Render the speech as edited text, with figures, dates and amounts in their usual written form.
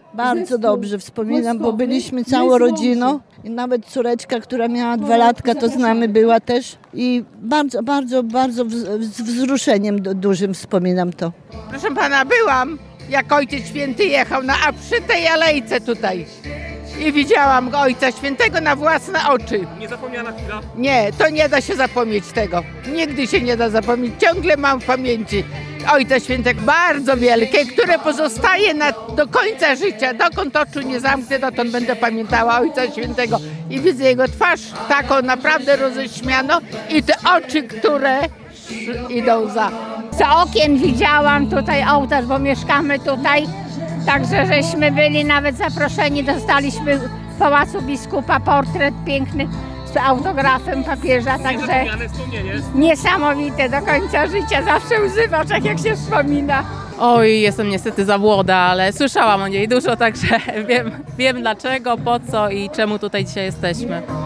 Bardzo dobrze wspominam, bo byliśmy całą rodziną i nawet córeczka, która miała 2 latka, to z nami była też i bardzo, bardzo, bardzo z wzruszeniem dużym wspominam to. Proszę pana, byłam, jak Ojciec Święty jechał, a przy tej alejce tutaj. I widziałam Ojca Świętego na własne oczy. Niezapomniana chwila? Nie, to nie da się zapomnieć tego. Nigdy się nie da zapomnieć. Ciągle mam w pamięci Ojca Świętego bardzo wielkie, które pozostaje do końca życia. Dokąd oczu nie zamknę, dotąd będę pamiętała Ojca Świętego. I widzę jego twarz taką naprawdę roześmianą i te oczy, które idą za. Z okien widziałam tutaj ołtarz, bo mieszkamy tutaj. Także żeśmy byli nawet zaproszeni, dostaliśmy w Pałacu Biskupa portret piękny z autografem papieża, także niesamowite do końca życia, zawsze łzy w oczach jak się wspomina. Oj, jestem niestety za młoda, ale słyszałam o niej dużo, także wiem dlaczego, po co i czemu tutaj dzisiaj jesteśmy.